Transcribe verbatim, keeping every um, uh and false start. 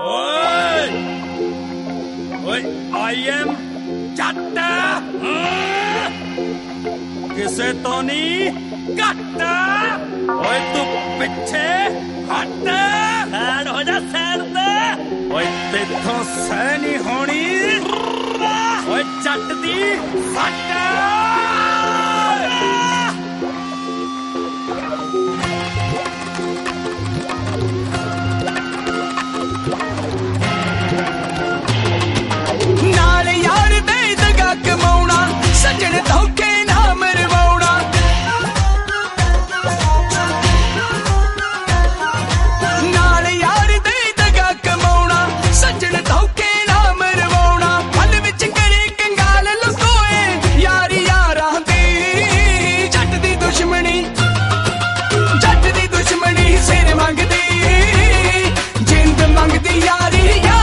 ਓਏ ਓਏ I am ਜੱਟ ਕਿਸੇ ਤੋਂ ਨਹੀਂ ਘੱਟ। ਓਏ ਤੂੰ ਪਿੱਛੇ ਹਟ, ਸਾਈਡ ਹੋ ਜਾ ਸਾਈਡ ਤੇ। ਓਏ ਤੇਥੋਂ ਸਹਿ ਨਹੀਂ ਹੋਣੀ ਓਏ ਜੱਟ ਦੀ ਸੱਟ। ਨਾਲ ਯਾਰ ਦੇ ਦਗਾ ਕਮਾਉਣਾ, ਸੱਜਣ ਧੋਖੇ ਨਾ ਮਰਵਾਉਣਾ। ਨਾਲ ਯਾਰ ਦੇ ਦਗਾ ਕਮਾਉਣਾ, ਸੱਜਣ ਧੋਖੇ ਨਾ ਮਰਵਾਉਣਾ। ਫਲ ਵਿੱਚ ਕਰੇ ਕੰਗਾਲ ਲੁਕੋਏ ਯਾਰੀ ਯਾਰਾਂ ਦੀ। ਜੱਟ ਦੀ ਦੁਸ਼ਮਣੀ, ਜੱਟ ਦੀ ਦੁਸ਼ਮਣੀ ਸਿਰ ਮੰਗਦੀ, ਜਿੰਦ ਮੰਗਦੀ ਯਾਰੀ ਯਾਰ